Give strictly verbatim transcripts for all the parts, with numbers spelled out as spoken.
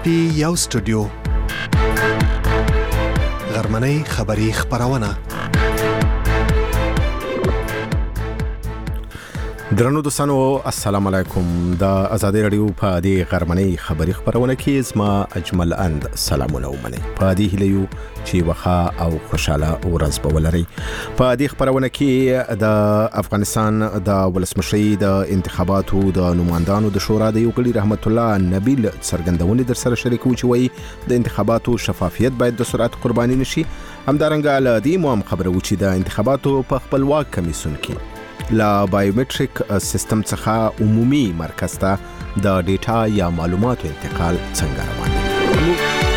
پی یو سټوډیو غرمنۍ خبری خبرونه درنو دوستانو السلام علیکم د ازادي رادیو په دې غرمنۍ خبری خبرونه کې زما اجمل اند سلامونه ومني په دې هلیو چې وخا او خوشاله ورځ به ولري په دې خبرونه کې د افغانستان د ولسمشي د انتخاباتو د نمائندانو د شورا د یو غړي رحمت الله نبیل څرګندونې در سره شریکو چې وایي د انتخاباتو شفافیت باید د سرعت قرباني نشي همدارنګه له دې مو هم خبره و چې د انتخاباتو په خپلواک کمیسیون کې لا بایومټریک سیستم څخه عمومي مرکز ته د ډیټا یا معلوماتو انتقال څنګه روان دي.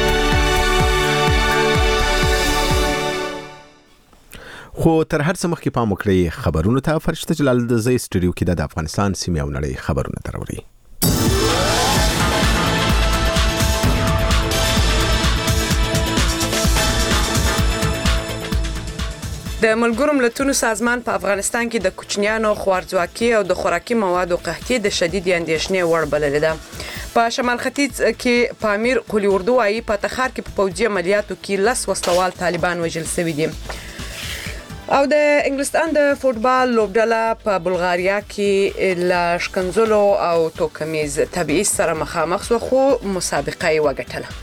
خو تر هر څه مخکې پام وکړئ خبرونو ته. فرشته جلال د زی سټوډیو کې د افغانستان سیمې او نړۍ خبرونه تروري. د ملګرو ملتونو سازمان په افغانستان کې د کوچنیانو خوارځواکي او د خوراکي موادو قحطي د شدید اندېښنې وړ بللې ده. په شمال ختیځ کې پامیر قلی اردو وايي په تخار کې په پوځي عملیاتو کې لس وسلوال طالبان وژل شوي دي. او د انګلستان د فوټبال لوبډله په بلغاریا کې له شکنځلو او توکمیز تبعیض سره مخامخ شو خو مسابقه یې وګټله.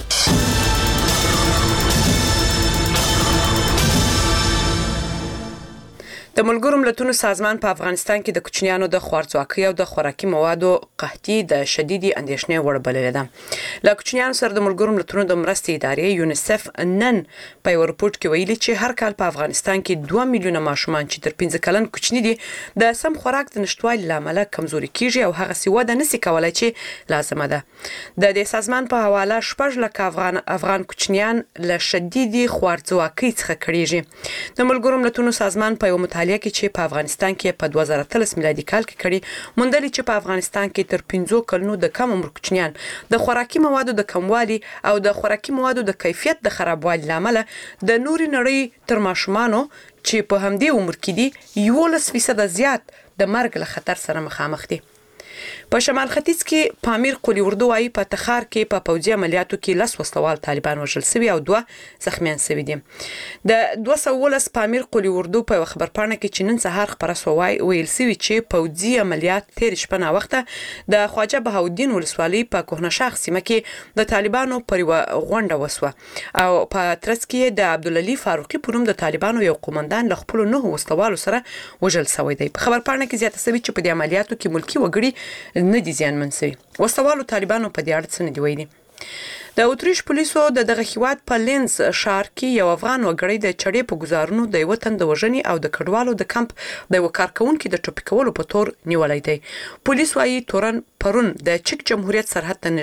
د ملګرو ملتونو سازمان په افغانستان کې د کوچنیانو د خوارځواکۍ او د خوراکي موادو قحطي د شدید اندېښنې وړ بللې ده. له کوچنیانو سره د ملګرو ملتونو د مرستې ادارې یونیسف نن په یو رپورټ کې ویلي چې هر کال په افغانستان کې دوه میلیونه ماشومان چې تر پنځه کلن کوچني دي د سم خوراک د نشټوالي له امله کمزوري کیږي او هغه سی وده نشي کولای چې لازمه ده. د دې سازمان په حواله شپږ لک افغان افغان کوچنیان له شدید خوارځواکۍ څخه کړيږي. د ملګرو ملتونو سازمان په یو کې چې په افغانستان کې په دوه زره اتلس میلادي کال کې کړي موندلي چې په افغانستان کې تر پنځه کلونو د کم عمر کوچنیان د خوراکي موادو د کموالي او د خوراکي موادو د کیفیت د خرابوالي لامل د نوري نړۍ تر ماشومانو چې په همدې عمر کې دي یولس فیصد زیات د مرګ له خطر سره مخامخ دي. په شمال ختیځ کې پامیر قلی اردو وايي په تخار کې په پوځي عملیاتو کې لس وسلوال طالبان وژل شوي او دوه زخمیان شوي دي. د دوه سوه ولس پامیر قلی اردو په خبر پاڼه کې چې نن سهار خبره سوای ویل شوی چې پوځي عملیات تیر شپه نه وخته د خواجه بهاودین ولسوالۍ په کوهنشاخ سیمه کې د طالبانو پر غونډه وسوه او په ترڅ کې د عبدالعلی فاروقي پروم د طالبانو یو قومندان له خپل نه وسلوالو سره وژل شوی دی. په خبر پاڼه کې زیاته شوی چې په دې عملیاتو کې ملکی وګړي نه دي زیانمن شوي. وسلوالو طالبانو په دې اړه څه نه دی ویلي. د اتریش پولیسو د دغه هیواد په لینز ښار کې یو افغان وګړی د چړې په گزارونو د یو تن د وژنې او د کډوالو د کمپ د یو کارکونکو د ټوپک کولو په تور نیولای دی. پولیس وايي تورن پرون د چک جمهوریت سرحد ته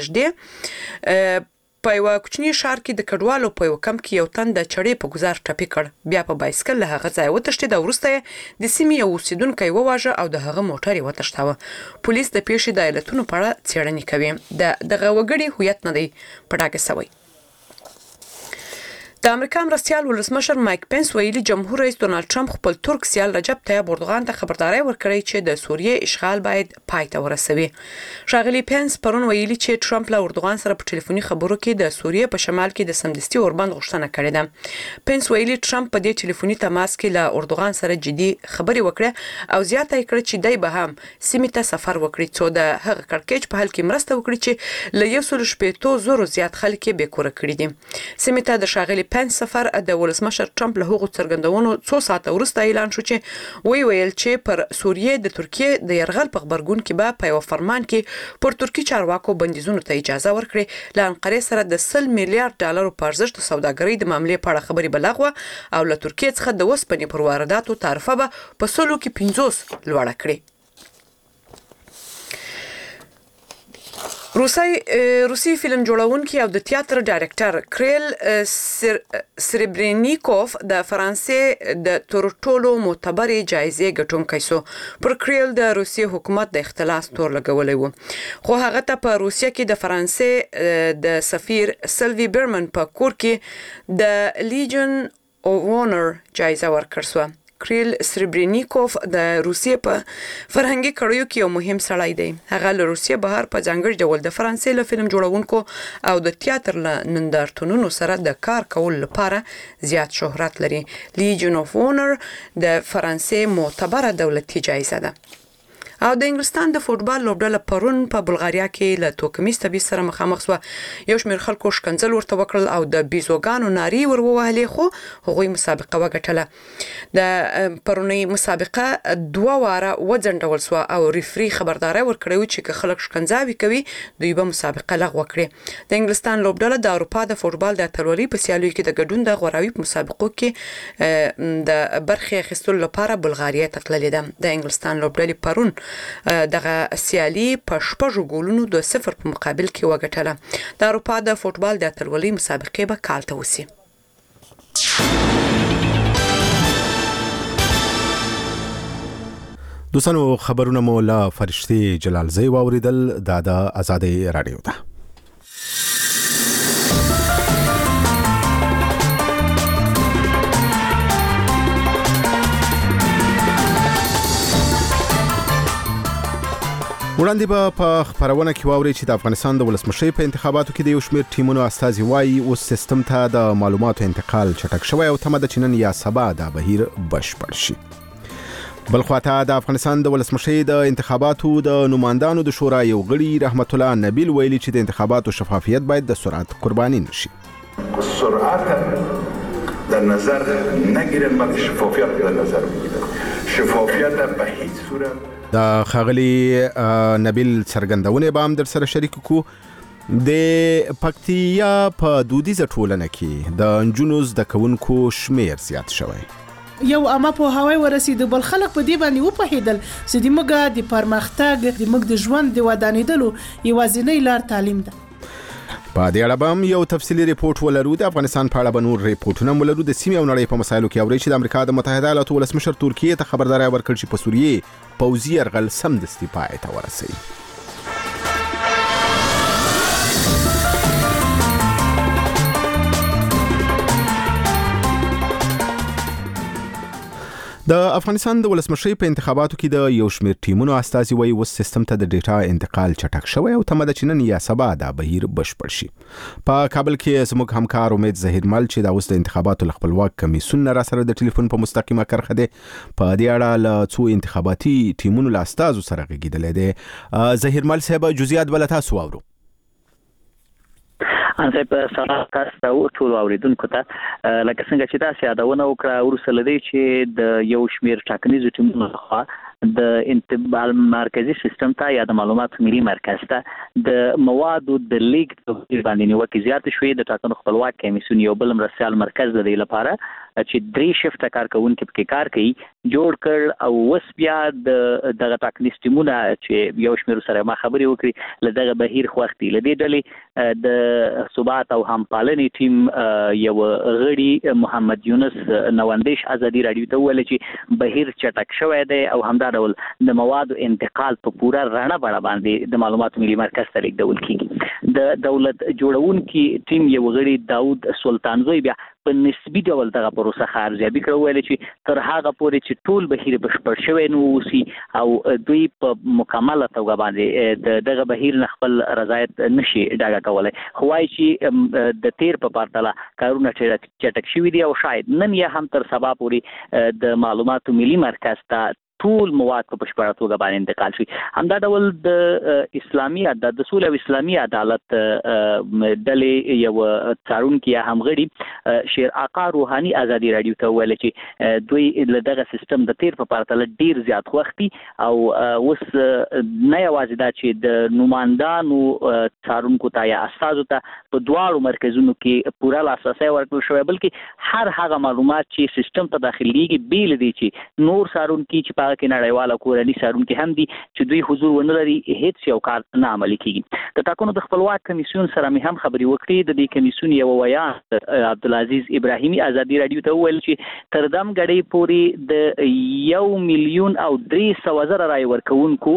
نږدې په یو کوچنی ښار کې د کډوالو په یو کمپ کې یو تن د چړې په گزار ټپي کړ. بیا په بایسکل له هغه ځای وتښتید او وروسته د سیمې یو اوسیدونکی وواژه او د هغه موټر یې وتښتاوه. پولیس د پیښې د علتونو په اړه څېړنې کوي. د دغه وګړي هویت نه دی په ډاګه شوی. د امریکا مرستیال ولسمشر مایک پنس ویلي جمهور رئیس ډونالد ټرمپ خپل ترک سیال رجب طیب اردوغان ته خبرداري ورکړې چې د سوریې اشغال باید پای ته ورسوي. ښاغلي پنس پرون ویلي چې ټرمپ له اردوغان سره په ټلیفوني خبرو کې د سوریې په شمال کې د سمدستي اوربند غوښتنه کړې ده. پنس ویلي ټرمپ په دې ټلیفوني تماس کې له اردوغان سره جدي خبرې وکړه او زیاته کړه چې دای به هم سیمې ته سفر وکړي څو د هغه کړکېچ په حل کې مرسته وکړي چې له یو سل شپږ زره زیات خلک یې بې کوره کړي دي. سیمې ته د ښاغلي پنس سفر د ولسمشر ټرمپ له هغو څرګندونو څو ساعته وروسته اعلان شو چې وی ویل چې پر سوریې د ترکیې د یرغل په خبرګون کې به په یو فرمان کې پر ترکی چارواکو بندیزونو ته اجازه ورکړي. له انقرې سره د سل میلیارډ ډالرو په ارزښت د سوداګرۍ د معاملې په اړه خبرې بلغوه او له ترکیې څخه د وسپنې پر وارداتو تعرفه به په سلو کې پنځوس لوړه کړي. روسي روسي فلم جوړونکي او د تیاتر ډایرکټر کریل سریبرینیکوف د فرانسې د تورټولو معتبرې جایزې ګټونکی شو. پر کریل د روسي حکومت د اختلاس تور لګولې و خو هغه ته په روسیه کې د فرانسې د سفیر سلوی برمن په کور کې د لیجن او اونر جایزه ورکړ شو. کریل سریبرینیکوف د روسیې په فرهنګي کړیو کې یو مهم سړی دی. هغه له روسیې بهر په ځانګړي ډول د فرانسې له فلم جوړونکو او د تیاتر له نندارتونونو سره د کار کولو لپاره زیات شهرت لري. لیجن اف اونر د فرانسې معتبره دولتي جایزه ده. او د انګلستان د فوتبال لوبډله پرون په بلغاریا کې له توکمیز تبعیض سره مخامخ شو. یو شمېر خلکو شکنځل ورته وکړل او د بیزوګانو ناري ور ووهلې، خو هغوی مسابقه وګټله. د پرونی مسابقه دوه واره وځنډول شو او ریفری خبرداري ورکړی چې که خلک شکنځاوي کوي دوی به مسابقه لغوه کړي. د انګلستان لوبډله د اروپا د فوتبال د اتلولۍ په سیالیو کې د ګډون د غوراوي مسابقو کې د برخې اخیستلو لپاره بلغاریا ته تللې ده. د انګلستان لوبډلې پرون دغه سیالي په شپږو ګولونو د صفر په مقابل کې وګټله. د اروپا د فوتبال د اتلولۍ مسابقې به کال ته وسی. دوستانو خبرونه مو له فرشتي جلالزی واوریدل. دا د آزادۍ رادیو ده. وړاندې به په خبرونه کې واوري چې د افغانستان د ولسمشر په انتخاباتو کې د یو شمېر ټیمونو استازي وایي اوس سیستم ته د معلوماتو انتقال چټک شوی او تمه ده چې نن یا سبا دا بهیر بشپړ شي. بل خواته د افغانستان د ولسمشر د انتخاباتو د نمائندانو د شورا یو غړي رحمت الله نبیل ویلي چې د انتخاباتو شفافیت باید د سرعت قرباني نشي. سرعت در نظر نگیرن بلکه شفافیت در نظر بگیرن. شفافیت به هیڅ صورت د خاغلی نبیل څرګندونه به هم در سره شریک کو. د پکتیا په دودیزه ټولنه کې د انجونو زده کوونکو شمیر زیات شوی. یو اما په هواي ورسید بل خلک په دی باندې و په هیدل چې د موږ د پرمختګ د موږ د ژوند د ودانېدلو یوازینی لار تعلیم ده. په دې اړه به یو تفصیلي ریپورت ولرو. د افغانستان په اړه به نور ریپورتونه ولرو. د سیمې او نړۍ په مسایلو کې اوري چې د امریکا د متحده ایالاتو ولسمشر ترکیه ته خبرداري ورکړ چې په سوریې پوځي یرغل سمدستي پای ته ورسوي. د افغانستان د ولسمشر په انتخاباتو کې د یو شمېر ټیمونو استازي وایي اوس سیستم ته د ډیټا انتقال چټک شوی او تمه ده چې نن یا سبا دا بهیر بشپړ شي. په کابل کې زموږ همکار امید ظهیرمل چې دا اوس د انتخاباتو خپلواک کمیسیون را سره د ټلیفون په مستقیمه کرخه ده په دې اړه له څو انتخاباتي ټیمونو له استازو سره غږیدل دي. ظهیرمل صاحب جزئیات بل تاسو واورو. انځه په سره تاسو ټول اوریدونکو ته لکه څنګه چې تاسو یادونه وکړه ورسره لدی چې د یو شمیر ټاکنیزو ټیمونو لخوا د انتقال مرکزی سیستم ته یا د معلوماتو ملي مرکز ته د موادو د لیک د باندې نیوکه زیات شوې. د ټاکنو خپلواک کمیسیون یو بل مرسال مرکز د لپاره چې درې شفټه کار کوونکي په کار کوي جوړ کړ او وس بیا د دغه ټاکنیز ټیمونه چې یو شمیر سره ما خبري وکړي لدغه بهیر خوختي لدی ډلې د ثبات او همپالنې ټیم یو غړي محمد یونس نواندیش ازادي رادیو ته ویل چې بهیر چټک شوی دی او همدا ډول د موادو انتقال په پورا رڼا بڼه باندې د معلوماتو ملي مرکز ته لیږدول کیږي. د دولت جوړونکي ټیم یو غړي داود سلطانزوی بیا په نسبی ډول دغه پروسه خارجابي کړو ویل چې تر هغه پورې چې ټول بهیر بشپړ شوی نو وسی او دوی په مکمله توګه باندې دغه بهیر نه خپل رضایت نشي ډاګه کولای. خو وايي چې د تیر په پرتله کارونه چټک شوي دي او شاید نن یا هم تر سبا پورې د معلوماتو ملي مرکز ته ټول مواد په بشپړه توګه باندې انتقال شي. همدا ډول د اسلامي عدالت د سول او اسلامي عدالت ډلې یو څارونکي همغړي شیر آقا روحاني ازادي رادیو ته ویل چې دوی دغه سیستم د تیر په پرتله ډیر زیات وختي او اوس نه یوازې دا چې د نمائندانو څارونکو ته یا استادو ته په دواړو مرکزونو کې پوره لاسرسي ورکړل شوی بلکې هر هغه معلومات چې سیستم ته داخليږي بیل دي چې نور څارونکي چې کې نړیواله کورنۍ سارونکي هم دي چې دوی حضور ونه لري هیڅ یو کار نه عملي کیږي. د ټاکنو د خپلواک کمیسیون سره مې هم خبري وکړې. د دې کمیسیون یو ویان عبدالعزیز ابراهیمي ازادي رادیو ته ویل چې تر دم غړي پوري د یو میلیون او درې سوه زره رای ورکوونکو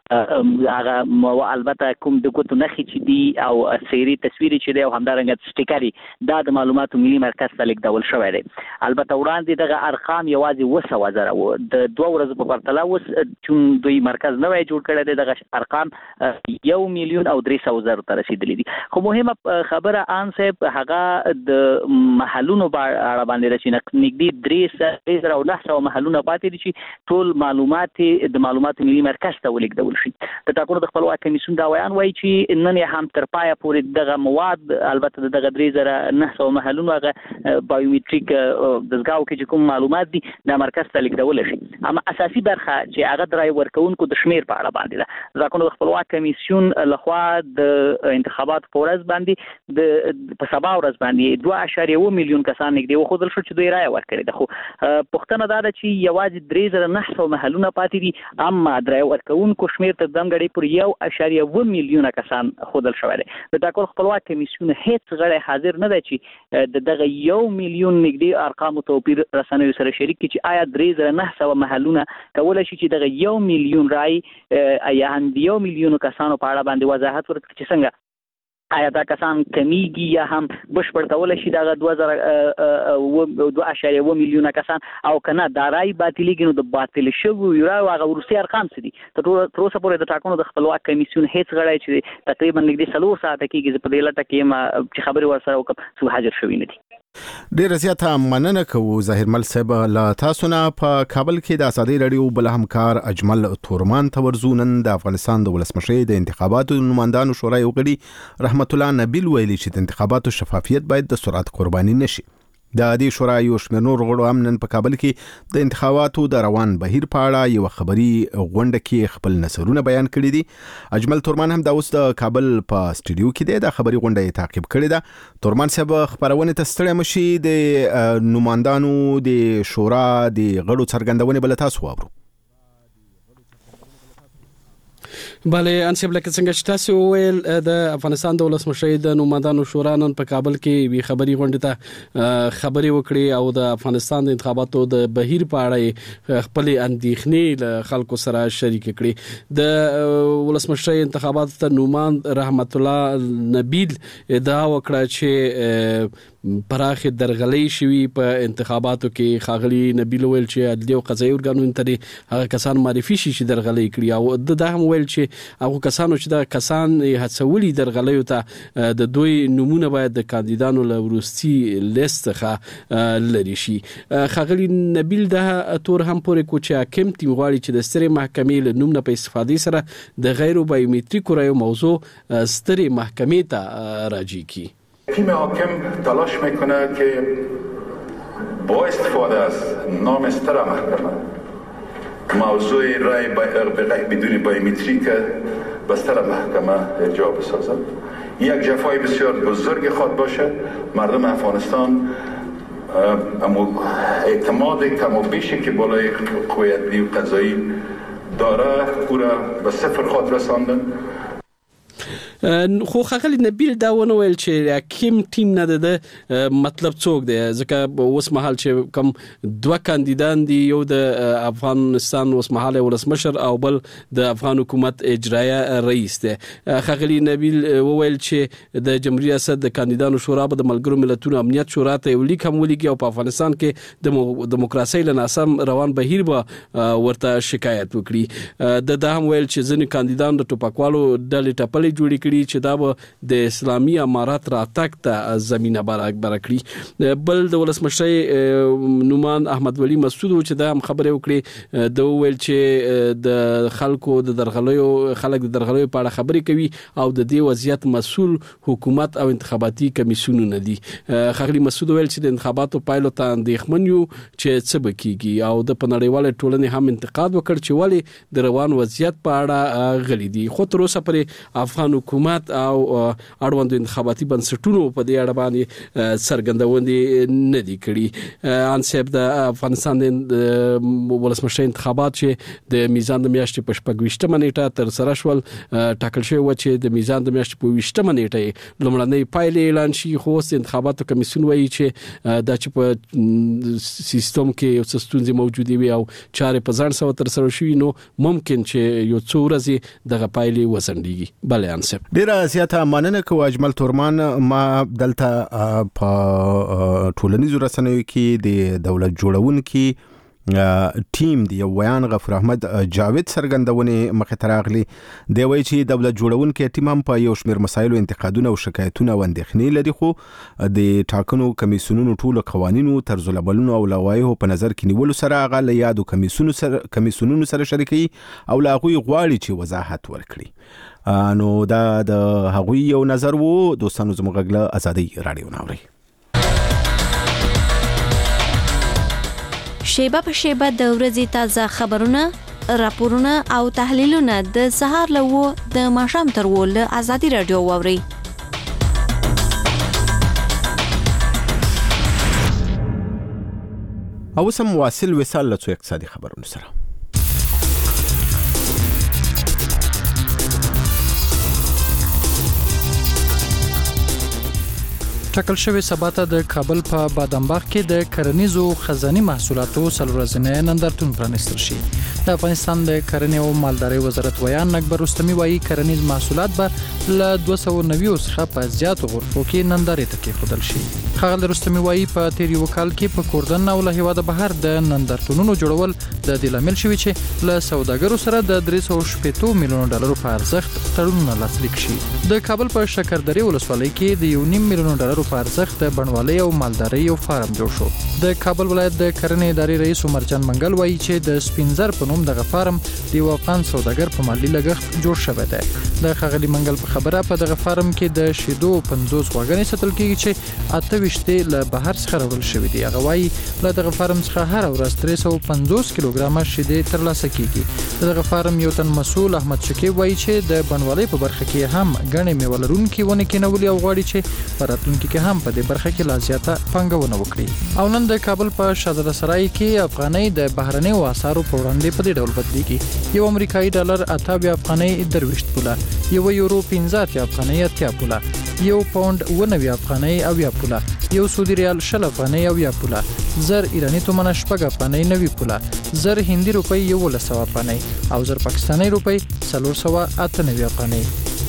هغه البته کوم د ګوتو نخي چې دی او سيري تصویري چې دی او همدارنګه سټیکري دا د معلوماتو ملي مرکز ته لیکدول شوی دی. البته وړاندې دغه ارقام یوازې وسه وزره و د دوه ورځې په پرتله وس چې دوی مرکز نه وای جوړ کړی دی دغه ارقام یو میلیون او درې سوه زره ته رسیدلي دي. خو مهمه خبره ان صاحب هغه د محلونو اړه باندې چې نږدې درې زره او نه سوه محلونه پاتې دي چې ټول معلومات د معلوماتو ملي مرکز ته ولیکدول شي. د ټاکنو د خپلواک کمیسیون دا ویان وایي چې نن هم تر پایه پورې دغه مواد البته دغه درې زره نه سوه محلونه هغه بایومټریک دزګاو کې چې کوم معلومات دي د مرکز ته لیکدول شي. اما اساسي برخه چې هغه درای ورکوونکو د شمیر په اړه باندې ده. د ټاکنو د خپلواک کمیسیون لخوا د انتخابات په ورځ باندې د په سبا ورځ باندې دوه اعشاریه اووه میلیون کسان نږدې وښودل شو چې دوی رایه ورکړې ده. خو پوښتنه دا ده چې یوازې درې زره نه سوه محلونه پاتې دي اما د رایه ورکوونکو شمیر تر ځانګړي پورې یو اعشاریه اووه میلیونه کسان ښودل شوی دی. د ټاکنو خپلواک کمیسیون هیڅ غړی حاضر نه دی چې د دغه یو میلیون نږدې ارقامو توپیر رسنیو سره شریک کړي چې آیا درې زره نه سوه محلونه کولی شي چې دغه یو میلیون رای یا هم د یو میلیونو کسانو په اړه باندې وضاحت ورکړي چې څنګه آیا دا کسان کمیږي یا هم بشپړ کولی شي دغه دوه زره دوه اعشاریه اووه میلیونه کسان او که نه دا رایې باطلېږي نو د باطل شویو رایو هغه وروستي ارقام څه دي. تر اوسه پورې د ټاکنو د خپلواک کمیسیون هیڅ غړی چې تقریبا نږدې څلور ساعته کېږي زه په دې لټه کې یم چې خبرې ورسره وکړم څوک حاضر شوي نه دي. ډېر زیاته مننه کوو ظاهرمل صاحب له تاسو نه. په کابل کې د ازادي رادیو بل همکار اجمل تورمان ته ورځو. نن د افغانستان د ولسمشرۍ د انتخاباتو نمائندانو شورای غړي رحمت الله نبیل ویلي چې د انتخاباتو شفافیت باید د سرعت قرباني نشي. د دې شورای یو شمېر نور غړو هم نن په کابل کې د انتخاباتو د روان بهیر په اړه یو خبري غونډه کې خپل نظرونه بیان کړي دي. اجمل تورمان هم د اوس د کابل په سټوډیو کې دی د خبري غونډه یې تعقیب کړې ده. تورمان صاحب خبرونه ته ستړي مشي د نمائندانو د شورا د غړو څرګندونه بل تاسو واورو. بله انسب لکه څنګه چې تاسو ویل د افغانستان د ولسمشرۍ د نمائندانو شورا نن په کابل کې وی خبري غونډه ته خبري وکړي او د افغانستان د انتخاباتو د بهیر په اړه خپل اندېښنې له خلکو سره شریک کړي. د ولسمشرۍ انتخاباتو ته نوماند رحمت الله نبیل ادعا وکړه چې پراخ درغلي شوی په انتخاباتو کې. خاغلی نبیل ویل چې عدلي او قضایي ارګانونو ته هغه کسان معرفي شي چې درغلي کړي او د هم ویل چې هغه کسانو چې د کسان هڅولي درغلیو ته د دوی نمونه باید د کاندیدانو له وروستي لیست څخه لري شي. خاغلی نبیل د تور هم پورې کو چې حاکم ټیم غواړي چې د سترې محکمې له نوم نه په استفادې سره د غیر بایومتریک رایو موضوع سترې محکمې ته راجع کی. تیم حاکم تلاش میکنه که با استفاده از نام ستر محکمه موضوع رای بدون بایومتریک به ستر محکمه ارجاع بسازد. یک جفای بسیار بزرگ خواهد باشه. مردم افغانستان اعتماد کم و بیشی که بالای قوه عدلی و قضایی داره او را به صفر خواهد رساندن. خو خاغلی نبیل دا ونه ویل چې حاکم ټیم نه ده مطلب څوک دی ځکه اوس مهال چې کوم دوه کاندیدان دي یو د افغانستان اوس مهال ولسمشر او بل د افغان حکومت اجرایه رئیس دی. خاغلی نبیل وویل چې د جمهوریت ریاست د کاندیدانو شورا به د ملګرو ملتونو امنیت شورا ته یو لیک هم ولیکي او په افغانستان کې د دیموکراسي له ناسم روان بهیر به ورته شکایت وکړي. د دا هم ویل چې ځینې کاندیدان د ټوپکوالو ډلې ټپلې جوړې کړي چې دا به د اسلامي امارات راتګ ته زمينه برابر کړي. بل د ولسمشرۍ نومان احمد ولی مسعود چې دا هم خبره وکړي د ویل چې د خلکو د درغلیو خلک د درغلیو په اړه خبرې کوي او د دې وضعیت مسؤل حکومت او انتخاباتي کمیسیونونه دي. خاغلی مسعود ویل چې د انتخاباتو پایلو ته اندېښمن یو چې څه بکیږي او د پنړیواله ټولنې هم انتقاد وکړ چې ولی د روان وضعیت په اړه غلي دي. خو تر اوسه پرې افغان حکومت او اړوند انتخاباتي بنسټونو په دې اړه باندې څرګندونې نه دي کړي. ان صاحب د افغانستان د ولسمشر انتخابات چې د میزان د میاشتې په شپږ نیټه تر سره شول ټاکل شوی و چې د میزان د میاشتې په ویشتمه نیټه لومړنۍ پایلې اعلان شي، خو اوس انتخاباتو کمیسیون وایي چې دا چې په سیستم کې یو څه ستونزې موجودې وي او چارې په ځان سره تر سره شي نو ممکن چې یو څو ورځې دغه پایلې وسنډيږي. بلې انصب ډیره زیاته مننه کوم اجمل تورمان. ما دلته په ټولنیزو رسنیو کې د دولت جوړونکو ټیم دی ویان غفور احمد جاوید سرګندونې مخه تراغلی دی وایي چې دولت جوړونکو ټیم هم په یو شمېر مسایلو انتقادونه او شکایتونه وندخنې لري، خو د ټاکنو کمیسیونونو ټول قوانینو طرز العملونو او لوایحو په نظر کې نیولو سره هغه له یادو کمیسیونونو سره کمیسیونونو سره شریکي او لا غوي غواړي چې وضاحت ورکړي. نو دا د هغوی یو نظر وو. دوستانو زموږ غږ ازادي رادیو ناوري. شیبه په شیبه د ورځې تازه خبرونه، راپورونه او تحلیلونه د سهار له و د ماښام تر و له ازادي رادیو واوري. او سم واصل وصال له اقتصادي خبرونو سره. ټاکل شوی سبا ته د کابل په بادامباغ کې د کرنیزو خزاني محصولاتو څلورځنی نندارتون پرانیستل شي. د افغانستان د کرنې او مالدارۍ وزارت ویان اکبر رستمی وایي کرنیز محصولات به له دوه سوه او نوي څخه په زیاتو غرفو کې نندارې ته کېښودل شي. ښاغلی رستمی وایي په تیر یو کال کې په کوردن او له هیواده بهر د نندارتونونو جوړول د دې لامل شوي چې له سوداګرو سره د درې سوه شپېته میلیونو ډالرو په ارزښت تړونونه لاسلیک شي. د کابل په شکردرې ولسوالۍ کې د یو نیم میلیونو ډالرو په ارزښت د بڼوالۍ او مالدارۍ یو فارم جوړ شو. د کابل ولایت د کرنې ادارې رئیس عمرجان منګل وایي چې د سپینزر په نوم دغه فارم د یو افغان سوداګر په مالی لګښت جوړ شوی دی. د ښاغلي منګل په خبره په دغه فارم کې د شیدو پنځوس غواګانې ساتل کېږي چې اته ویشت له بهر څخه راوړل شوي دي. هغه وایي له دغه فارم څخه هر ورځ درې سوه پنځوس کیلوګرامه شیدې ترلاسه کېږي. د دغه فارم یو تن مسؤل احمد شکیب وایي چې د بڼوالۍ په برخه کې هم ګڼې میوه لرونکي ونې کېنولي او غواړي چې په راتلونکي کې هم په دې برخه کې لا زیاته پانګونه وکړي. او نن د کابل په شهزاده سرای کې افغانۍ د بهرنیو اسعارو په وړاندې په دې ډول بدلېږي. یو امریکایي ډالر اته اویا افغانۍ درویشت پوله، یو یورو پنځه اتیا افغانۍ اتیا پوله، یو پاونډ اوه نوي افغانۍ اویا پوله، یو سعودي ریال شل افغانۍ اویا پوله، زر ایرانی تومنه شپږ افغانۍ نوي پوله، زر هندي روپۍ یولس سوه افغانۍ او زر پاکستاني روپۍ څلور سوه اته نوي افغانۍ.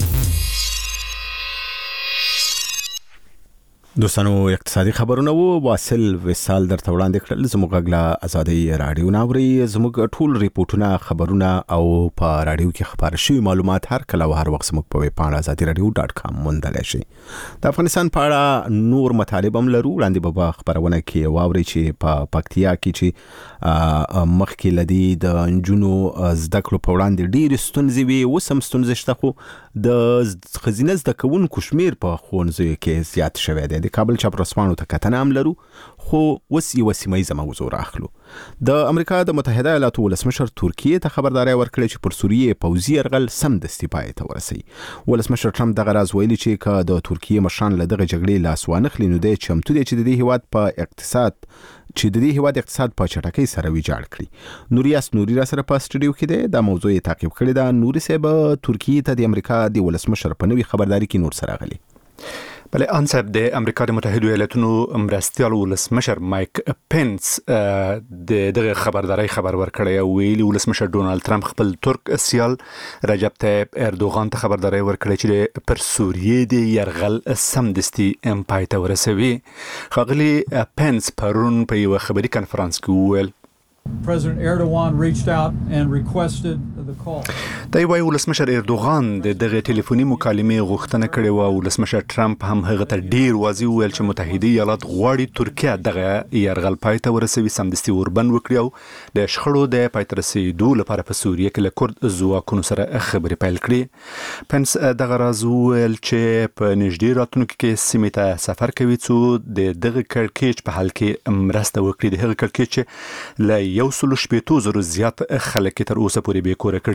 دوستانو اقتصادي خبرونه وو واصل وصال درته وړاندې کړل. زموږ غږ ازادي رادیو ناوري. زموږ ټول ریپورتونه، خبرونه او په رادیو کې خبر شوی معلومات هر کله او هر وخت زموږ په ویب پاڼه ازادي رادیو ډاټ کام موندلی شئ. د افغانستان په اړه نور مطالب هم لرو. وړاندې به خبرونه کې واورئ چې په پکتیا کې چې مخکې لدی د نجونو زده کړو په وړاندې ډېرې ستونزې وي، اوس هم ستونزې شته، خو د ښځینه زده کوونکو شمېر په ښوونځیو کې زیات شوی دی. د کابل چاپرسوانو ته کتنه هم لرو، خو اوس یوه سیمهیزه موضوع راخلو. د امریکا د متحده ایالاتو ولسمشر ترکیې ته خبرداری ورکړې چې پر سوریې پوځي یرغل سمدستي پای ته ورسوي. ولسمشر ټرمپ دغه راز ویلي چې که د ترکیې مشران له دغه جګړې لاس وانخلي نو دی چمتو دی چې د دې هیواد په اقتصاد چې د دې هیواد اقتصاد په چټکۍ سره ویجاړ کړي. نوریاس نوري را سره په سټډیو کې دی. دا موضوع یې تعقیب کړې ده. نوري صاحب ترکیې ته د امریکا د ولسمشر په نوي خبرداري کې نور سره غلي. بله انصب د امریکا د متحده ایالاتونو مرستیال ولسمشر مایک پنس د دغه خبرداري خبر ورکړی او ویلي ولسمشر ډونالد ترامپ خپل ترک سیال رجب طیب اردوغان ته خبرداري ورکړی چې پر سوریې د یرغل سمدستي پای ته ورسوي. ښاغلي پنس پرون په یو خبري کانفرنس کې وویل President Erdogan reached out and requested the call. دا یو ولسمشر اردوغان د دغه ټلیفوني مکالمې غوښتنه کړې و. ولسمشر ټرمپ هم هغه ته ډیر واضح ویل چې متحده ایالات غواړي ترکیه دغه یرغل پای ته ورسوي، سمدستي وربند وکړي او د شخړو د پای ته رسیدو لپاره په سوریه کې له کورد ځواکونو سره خبرې پیل کړي. پنس دغه راز ویل چې په نږدې راتلونکي کې سیمې ته سفر کوي څو د دغه کړکېچ په حل کې مرسته وکړي. د هغه کړکېچ له یو سلو شپېتو زرو زیات خلک تر اوسه پورې بې کوره کړي دي.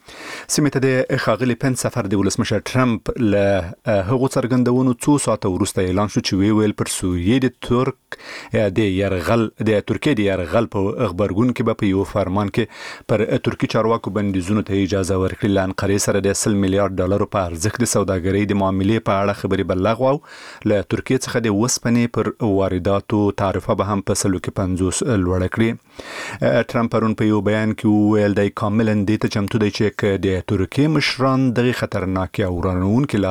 سیمه ته د ښاغلي پنس سفر د ولسمشر ټرمپ له هغو څرګندونو څو ساعته وروسته اعلان شو چې ویل پر سوریې د ترک د يرغل د ترکیې د يرغل په خبرګون کې به په یو فرمان کې پر ترکی چارواکو بندیزونو ته اجازه ورکړي. لانقرې سره د سل میلیارډ ډالر په ارزښت د سوداګرۍ د معاملې په اړه خبري بلغ او له ترکیې څخه د وسپنې پر وارداتو تعرفه به هم په سلو کې پنځوس لوړ کړي. ټرمپ پرون په یو بیان کې ویل د کاملا د ته چمتو دی چې د ترکیې مشران دغه خطرناک او رانونکې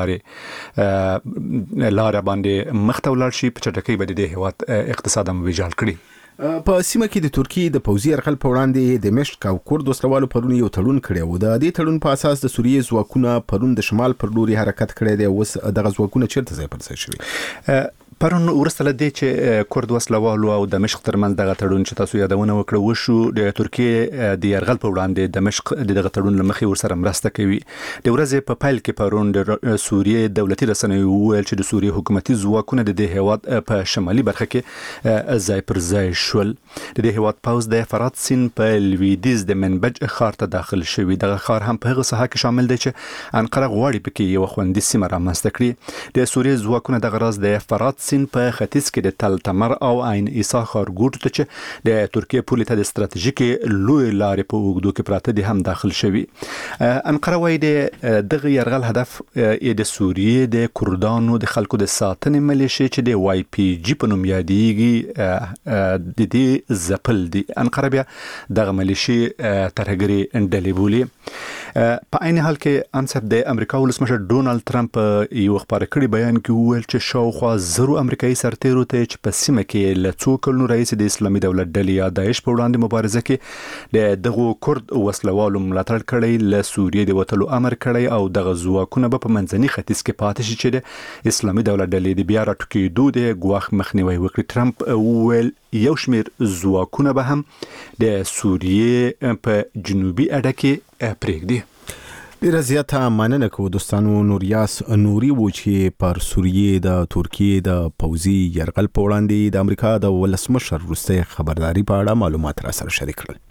لارې لارې باندې مخته ولاړ شي په چټکۍ به د هیواد اقتصاد هم ویجاړ کړي. په سیمه کې د ترکیې د پوځي یرغل په وړاندې د مشق او کورد وسلوالو پرون یو تړون کړی و. د دې تړون په اساس د سوریې ځواکونه پرون د شمال پر لوري حرکت کړی دی. اوس دغه ځواکونه چیرته ځای پر ځای شوي؟ پرون ورسته لدی چې کورد وسلوالو او د مشق ترمنځ دغه تړون چې تاسو یادونه وکړه وشو. د ترکیې د يرغل په وړاندې د مشق دغه تړون لمخې ورسره مرسته کوي. د ورځې په پایل کې پرون د سوریې دولتي رسنیو ویل چې د سوریې حکومتي ځواکونه د دې هیواد په شمالي برخه کې ځای پر ځای شول. د دې هیواد پوز د فرات سین په لویدیز د منبج ښار ته داخل شوی. دغه ښار هم په هغه ساحه کې شامل دی چې انقره غواړي پکې یو خوندي سیمه رامنځته کړي. د سوریې ځواکونه دغه راز د فرات سین په ختیځ کې د تل تمر او عین عیسی ښارګوټ ته چې د ترکیې پولې ته د ستراتیژیکي لوی لارې په اوږدو کې پراته دي هم داخل شوي. انقره وايي د دغه يرغل هدف د سوریې د کردانو د خلکو د ساتنې ملیشې چې د واي پی جی په نوم یادېږي د دې ځپل دي. انقره بیا دغه ملیشې ترهګري ډلې بولي. په عین حال کې انصاف د امریکا ولسمشر ډونالد ټرمپ یو خبر کړی بیان کې ویل چې شاوخوا زرو امریکایي سرتیرو ته چې په سیمه کې له څو کلونو رئیس د اسلامي دولت ډلې یا داعش په وړاندې مبارزه کې د دغو کورد وسلوالو ملاتړ کړی له سوریې د وټلو امر کړی او دغه ځواکونه به په منځني ختیځ کې پاتې شي چې د اسلامي دولت ډلې د بیا راټوکېدو د ګواښ مخنیوي وکړي. ټرمپ ویل یو شمیر ځواکونه به هم د سوریې په جنوبي اډه کې پرېږدي. ډیره زیاته مننه کوو دوستانو. نوریاس نوري و چې پر سوریې د ترکیې د پوځي يرغل په وړاندې د امریکا د ولسمشر وروسته خبرداري په اړه معلومات را سره شریک کړل.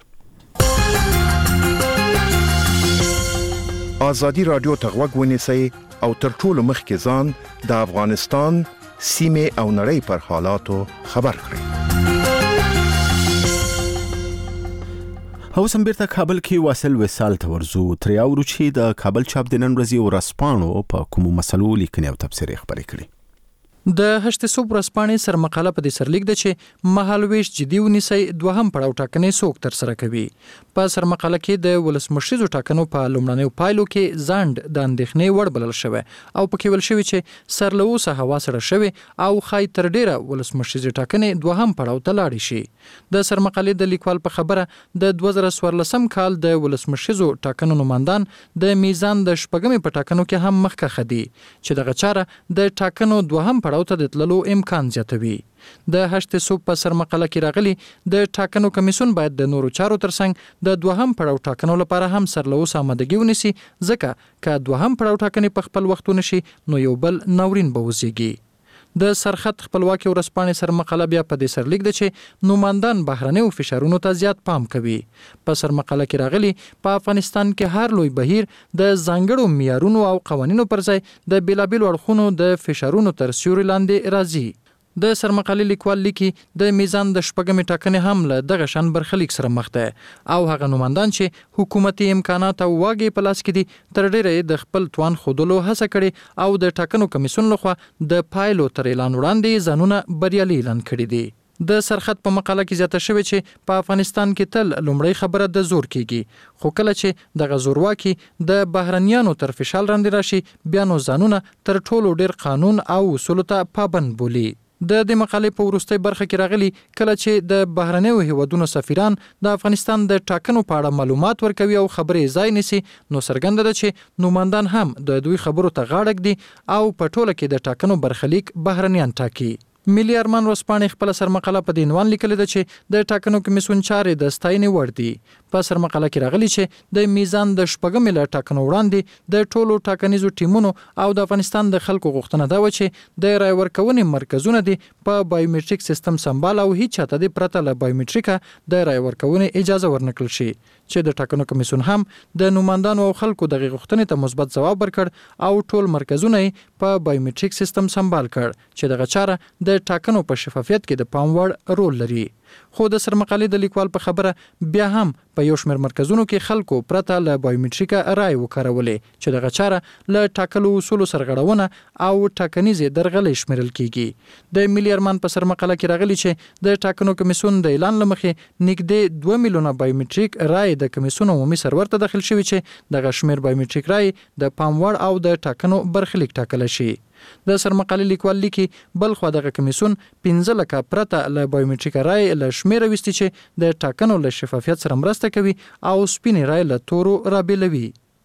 ازادي رادیو ته غوږ ونیسئ او تر ټولو مخکې ځان د افغانستان سیمه او نړۍ پر حالاتو خبر کړئ. اوس هم بیرته کابل کې واصل وصال ته ورځو. ترې اورو چې د کابل چاپ د نن ورځې ورځپاڼو په کومو مسلو لیکنې او تبصرې خبرې کړي. د هشت صوب ورځپاڼې سرمقاله په دې سرلیک ده چې مهالويش جدي ونیسي دوهم پړاو ټاکنې څوک تر سره کوي. په سرمقاله کې د ولسمشریزو ټاکنو په لومړنیو پایلو کې ځاند د اندېښنې وړ بلل شوی او پکې ویل شوی چې سر له اوسه هوا سړه شوی او خای تر ډیره ولسمشریزو ټاکنې دوهم پړاو ته لاړې شي. د سرمقالې د لیکوال په خبره د دوه زره څوارلسم کال د ولسمشریزو ټاکنو نمائندان د میزان د شپږمې په ټاکنو کې هم مخکښ دي چې دغه چاره د ټاکنو دوهم پړاو ته د تللو امکان زیاتوي. د هشت صوب په سرمقاله کې راغلي د ټاکنو کمیسیون باید د نورو چارو ترڅنګ د دوهم پړاو ټاکنو لپاره هم سرلوس آمادګي ونیسي ځکه که دوهم پړاو ټاکنې په خپل وخت ونشي نو یو بل ناورین به وزيږي. د سرخط خپلواکي ورځپاڼې سرمقاله بیا په دې سرلیک ده چې نوماندان بهرنیو فشارونو ته زیات پام کوي. په سرمقاله کې راغلي په افغانستان کې هر لوی بهیر د ځانګړو معیارونو او قوانینو پر ځای د بیلابیل اړخونو د فشارونو تر سیوري لاندې راځي. د سرمقالې لیکوال لیکي د میزان د شپږمې ټاکنې هم له دغه شان برخلیک سره مخ ده او هغه نوماندان چې حکومتي امکانات او واګې په لاس کې دي تر ډیره د خپل توان خودلو هڅه کړي او د ټاکنو کمیسیون لخوا د پایلو تر اعلان وړاندې ځانونه بریالي اعلان کړي دي. د سرخط په مقاله کې زیاته شوی چې په افغانستان کې تل لومړی خبره د زور کېږي خو کله چې دغه زورواکي د بهرنیانو تر فشار لاندې راشي بیا نو ځانونه تر ټولو ډیر قانون او اصولو ته پابند بولي. د دې مقالې په وروستۍ برخه کې راغلي کله چې د بهرنیو هیوادونو سفیران د افغانستان د ټاکنو په اړه معلومات ورکوي او خبرې ځای نیسي نو څرګنده ده چې نوماندان هم د دوی خبرو ته غاړه ږدي او په ټوله کې د ټاکنو برخلیک بهرنیان ټاکي. ملي ارمان ورځپاڼې خپل سرمقاله په دې عنوان لیکلې ده چې د ټاکنو کمیسیون چارې د ستاینې وړ دي. په سرمقاله کې راغلي چې د میزان د شپږم له ټاکنو وړاندې د ټولو ټاکنیزو ټیمونو او د افغانستان د خلکو غوښتنه دا و چې د رای ورکونې مرکزونه دي په بایومټریک سیستم سمبال او هیڅ چاته د پرته له بایومټریکا د رای ورکونې اجازه ورنکړل شي چې د ټاکنو کمیسیون هم د نوماندانو او خلکو د غوښتنې ته مثبت ځواب ورکړ او ټول مرکزونه په بایومټریک سیستم سمبال کړ چې دغه چاره د ټاکنو په شفافیت کې د پام وړ رول لري. خو د سرمقالې د لیکوال په خبره بیا هم په یو شمېر مرکزونو کې خلکو پرته له بایومټریکا رای وکړولې چې دغه چاره له ټاکلو اصولو سرغړونه او ټاکنیزې درغلې شمیرل کیږي. د ملي ارمان په سرمقاله کې راغلي چې د ټاکنو کمیسیون د اعلان لمخې نږدې دوه میلیونه بایومټریک رای د کمیسیون عمومي سرور ته داخل شوی چې دغه شمیر بایومټریک رای د پام وړ او د ټاکنو برخلیک ټاکل شي. د سرمقالې لیکوال لیکي بل خو دغه کمیسیون پنځه لکه پرته له بایومټریک رای له شمیره وستي چې د ټاکنو له شفافیت سره مرسته کوي او سپینې رای له تورو رابلوي.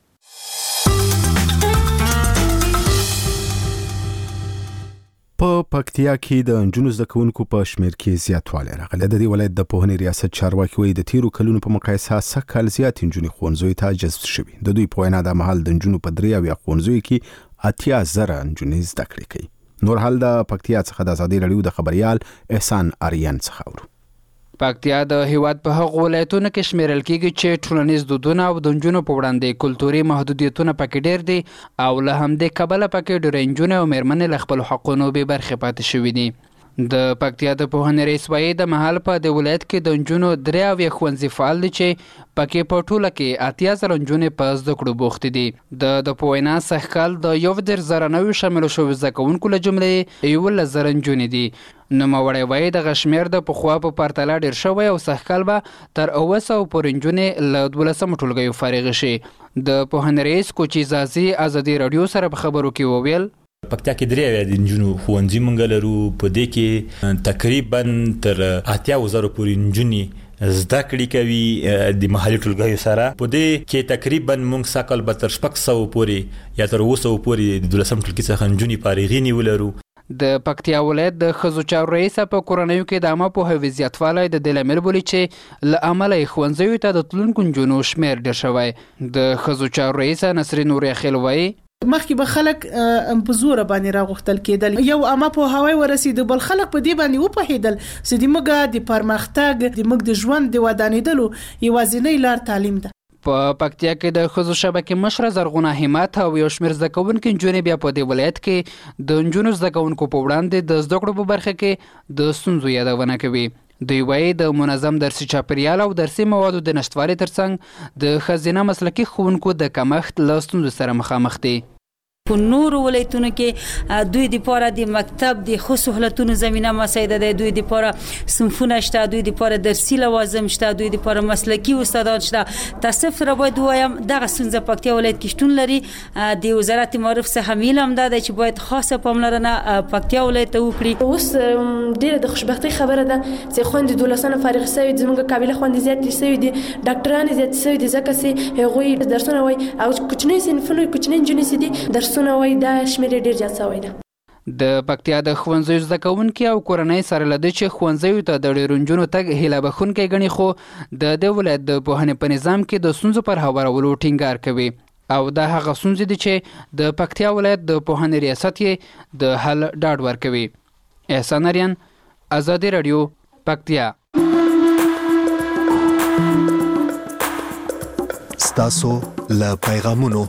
په پکتیا کې د انجونو زده کوونکو په شمیر کې زیاتوالی راغلی. د دې ولایت د پوهنې ریاست چارواکي وایي د تیرو کلونو په مقایسه سږ کال زیات انجونې ښوونځیو ته جذب شوي. د دوی په وینا دا مهال د انجونو په درې اویا ښوونځیو کې اتیا زره انجونې زده کړې کوي. نور حال د پکتیا څخه د ازادي راډیو د خبريال احسان آریان څخه اورو. پکتیا د هیواد په هغو ولایتونو کې شمیرل کیږي چې ټولنیز دودونه او د نجونو په وړاندې کلتوري محدودیتونه پکې ډېر دي او له همدې کبله پکې ډېرې نجونې او میرمنې له خپلو حقونو بې برخې پاتې شوي دي. د پکتیا د پوهنې رئیس وایي د مهال په د ولایت کې د نجونو درې اویا ښوونځي فعال دي چې پکې په ټوله کې اتیا زره نجونې په زده کړو بوختې دي. د د په وینا سږ کال د یو دېرش زره نویو شاملو شویو زده کوونکو له جملې یولس زره نجونې دي. نوموړی وایي دغه شمېر د پخوا په پرتله ډېر شوی او سږ کال به تر اوه سوه پورې نجونې له دولسمو ټولګیو فارغې شي. د پوهنې رئیس کوچي زازي ازادي راډیو سره په خبرو کې وویل پکتیا کې درې اویا د نجونو ښوونځي موږ لرو. په دې کې تقریبا تر اتیا زره پورې نجونې زده کړې کوي د محلي ټولګیو سره. په دې کې تقریبا موږ سږ کال به تر شپږ سوه پورې یا تر اوه سوه پورې د دولسم ټولګي څخه نجونې فارغې نیولرو. د پکتیا ولایت د ښځو چارو رئیسه په کورنیو کې د عامه پوهاوي زیاتوالی د دې لامل بولي چې له امله یې ښوونځیو ته د تلونکو نجونو شمېر ډېر شوی. د ښځو چارو رئیسه نسرین نوریا خیل وایي مخکې به خلک په زور باندې راغوښتل کېدل یو عامه پوهاوی ورسېد بل خلک په دې باندې وپوهېدل چې د موږ د پرمختګ د موږ د ژوند د ودانېدلو یوازینۍ لار تعلیم ده. په پکتیا کې د ښځو شبکې مشره زرغونه همت او یو شمېر زده کوونکي نجونې بیا په دې ولایت کې د نجونو زده کوونکو په وړاندې د زده کړو په برخه کې د ستونزو یادونه کوي. دوی وایي د منظم درسي چاپیریال او درسي موادو د نشتوالي ترڅنګ د ښځینه مسلکي ښوونکو د کمښت له ستونزو سره مخامخ دي. په نورو ولایتونو کې دوی د پاره د مکتب د خو سہولتونو زمينه مساعده ده. دوی د پاره صنفونه شته، دوی د پاره درسي لوازم شته، دوی د پاره مسلکي استادان شته. تاسف را باید وایم دغه څنګه پکتیا ولایت کې شتون لري. د وزارت معارف څخه میلم ده چې باید خاصه پاملرنه پکتیا ولایت ته وکړي. اوس ډیره د خوشبختي خبره ده چې خوند دولسنه فارغ شوی د زموږ قابلیت خوند زیات شوی دي، ډاکټران زیات شوی دي ځکه چې هغوی درسونه وای او کوچنی صنفونه کوچنی جنسي دي درس وای دا شمېر ډیر زیات شوی ده. د پکتیا د ښوونځیو زده کوونکي او کورنۍ سره له دې چې ښوونځیو ته د ډېرو نجونو تګ هیله بښونکی ګڼي خو د دې ولایت د پوهنې په نظام کې د ستونزو پر هوارولو ټینګار کوي او دا هغه ستونزې دي چې د پکتیا ولایت د پوهنې ریاست یې د حل ډاډ ورکوي. احسان آریان ازادي راډیو پکتیا. ستاسو له پیغامونو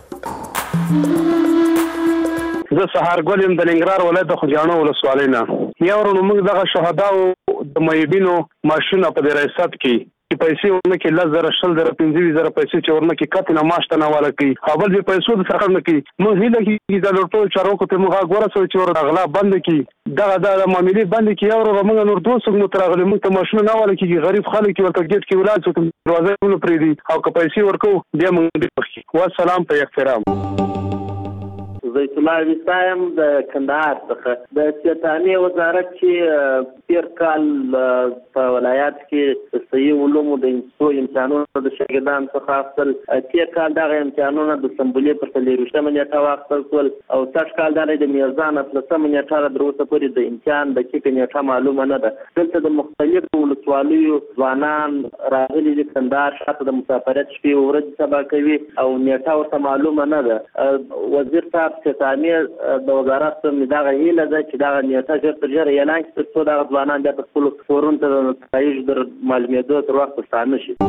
زه سهار ګولم د ننګرهار ولایت د خوږیاڼو ولسوالۍ نه. یو ورو موږ دغه شهداو د مایبینو ماشونه په دې ریاست کې چې پیسې ورنکې لس زره شل زره پنځه زره پیسې چې ورنکې کتنه معاش ته نه والا کوي او بل به پیسو د سره نه کوي. موږ هیله کېږي د ټولو چارواکو ته موږ غوړه سوی چې ور غلا بند کړي دغه د معاملې بند کړي. یو ورو موږ نور دوه څنګه ترغلي موږ ته ماشونه نه والا کېږي. غریب خلک ورته ګیټ کې ولاد څو دروازه ونه پرې دي او که پیسې ورکو بیا موږ والسلام په احترام. زیت الله وسایم د کندهار څخه د سیتانې وزارت چې تیر کال په ولایت کې صحیح علومو د انسو امتحانونو د شاګردانو څخه اخیستل تیر کال دغه امتحانونه د سمبولې په څلېرویشتمه نیټه واخیستل شول او سږ کال دا د میزان اتلسمه نیټه تر اوسه پورې د امتحان دقیقه نیټه معلومه نه ده. دلته د مختلفو ولسوالیو ځوانان راغلي دي کندهار شاته د مسافرت شپې ورځې سبا کوي او نیټه ورته معلومه نه ده. وزیر صاحب ستامیر د وزارت څخه دغه هیله ده چې دغه نیټه ژر تر ژره اعلان کړي تر څو دغه ځوانان بیا په خپلو کورونو ته د نتایجو د معلومېدو تر وخته ستانه شي.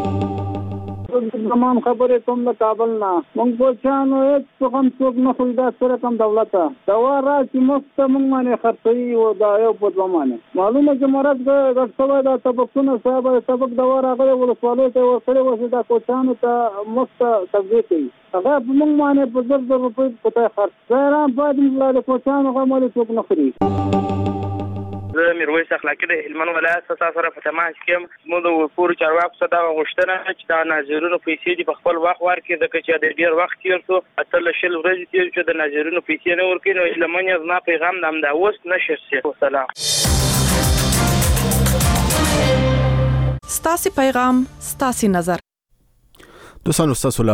تمام خبرې کوم د کابل نه موږ پوښتنه هیڅ څوک څوک نه خو دا سره کوم دولت دا را چې مفت موږ باندې خرڅي او دا یو په ځمانه معلومه چې مراد د څه دا سبقونه صاحب سبق دا راغله ولسواله ته ورسره وسه دا پوښتنه ته مفت تبلیغ کوي هغه موږ باندې په زر زر روپۍ پته خرڅ زرام باید موږ له پوښتنه غوړي څوک نه خري. زه میرویس اخلاقی د هلمند ولایت څخه سره په تماس کې مو د پور چارواکو څخه دا غوښتنه چې دا ناظرینو پیسې دي په خپل وخت ورکړي ځکه چې د ډیر وخت تیر شو اتل شل ورځې تیر شو د ناظرینو پیسې نه ورکړي نو لمنه زما پیغام نام دا اوس نشر شي. والسلام. ستاسو پیغام ستاسو نظر دوستان استاد